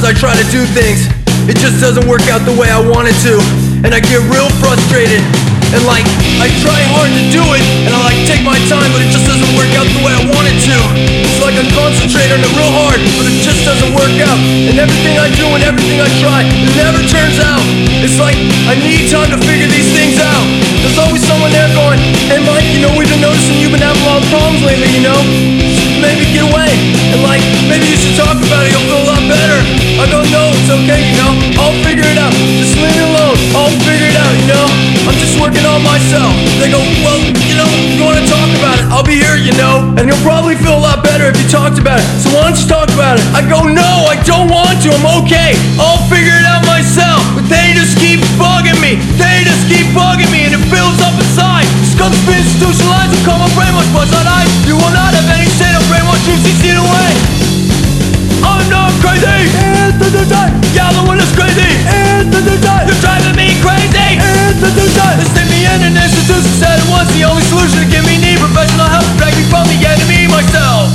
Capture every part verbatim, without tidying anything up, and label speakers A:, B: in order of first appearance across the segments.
A: Sometimes I try to do things, it just doesn't work out the way I want it to, and I get real frustrated. And like, I try hard to do it, and I like take my time, but it just doesn't work out the way I want it to. It's like I concentrate on it real hard, but it just doesn't work out. And everything I do and everything I try, it never turns out. It's like, I need time to figure these things out. There's always someone there going, hey Mike, you know we've been noticing you've been having a lot of problems lately, you know? Maybe get away, and like, maybe you should talk about it, you'll feel a lot better. I go, no, it's okay, you know, I'll figure it out. Just leave me alone, I'll figure it out, you know? I'm just working on myself. They go, well, you know, you wanna talk about it, I'll be here, you know? And you'll probably feel a lot better if you talked about it, so why don't you talk about it? I go, no, I don't want to, I'm okay, I'll figure it out myself. But they just keep bugging me, they just keep bugging me, and it builds up inside. Just cause it's been institutionalized, and call my brainwash, but not I. You will not have any say, no brainwash, you see it away. I'm not crazy, it's the new time. Yeah, the one that's crazy, it's the new time. You're driving me crazy, it's the new time. They stick me in an institution, said it was the only solution to give me need professional help, drag me from the enemy myself.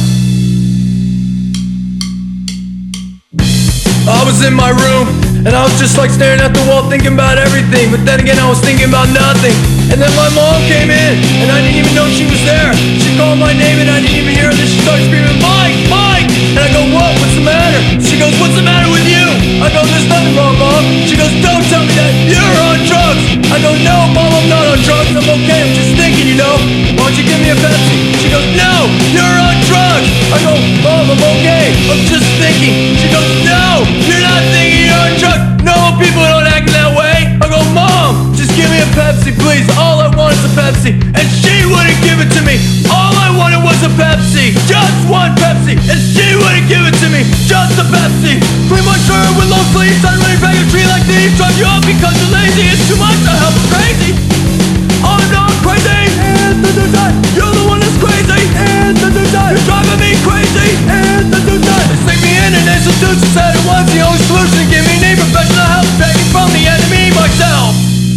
A: I was in my room, and I was just like staring at the wall thinking about everything. But then again I was thinking about nothing. And then my mom came in, and I didn't even know she was there. She called my name and I didn't even hear her. Then she started screaming, Mike, Mike! And I go, what, what's the matter? She goes, what's the matter with you? I go, there's nothing wrong, Mom. She goes, don't tell me that you're on drugs. I go, no, Mom, I'm not on drugs. I'm okay, I'm just thinking, you know. Why don't you give me a Pepsi? She goes, no, you're on drugs. I go, Mom, I'm okay, I'm just thinking. She goes, no, you're not thinking, you're on drugs. No, people don't act that way. I go, Mom, just give me a Pepsi, please. All I want is a Pepsi. And she wouldn't give it to me. All I wanted was a Pepsi. Just one Pepsi. And she wouldn't give it to me. Just a Pepsi. Clean my shirt with long sleeves. I'm running back a tree like these. Drive you up because you're lazy. It's too much to help. I'm crazy. I'm not crazy. It's the new time. You're the one that's crazy. It's the new time. You're driving me crazy. It's the new time. They stick me in an institution, said it was the only solution. Give me need professional help, drag me from the enemy myself.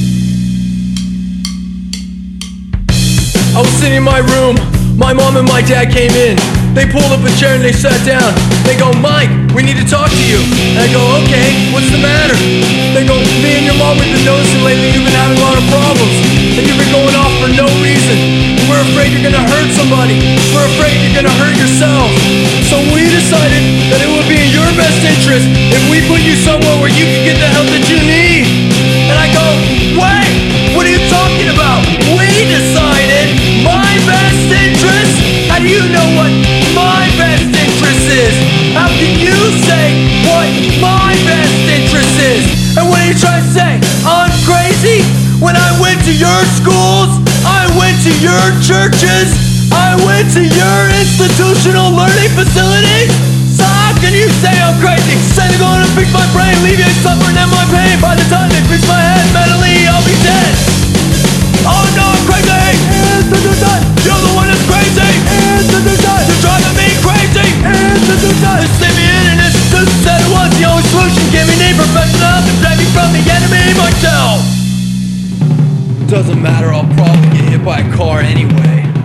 A: I was sitting in my room, my mom and my dad came in. They pulled up a chair and they sat down. They go, Mike, we need to talk to you. And I go, okay, what's the matter? They go, me and your mom, we've been noticing lately you've been having a lot of problems. And you've been going off for no reason. We're afraid you're gonna hurt somebody. We're afraid you're gonna hurt yourself. So we decided that it would be in your best interest if we put you somewhere where you can get the help that you need. And I go, wait, what are you talking about? We decided my best interest? How do you know what my best interest is? How can you say what my best interest is? And what are you trying to say? I'm crazy? When I went to your schools, I went to your churches, I went to your institutional learning facilities. So how can you say I'm crazy? Say they're gonna fix my brain, alleviate suffering and my pain. By the time they fix my head mentally, I'll be dead. Oh no, I'm crazy. It's the new time. You're the one that's crazy. It's the new time. You're driving me crazy. It's the new time. They stick me in an institution, said it was the only solution. Give me need professional help to drag me from the enemy myself. Doesn't matter, I'll probably get hit by a car anyway.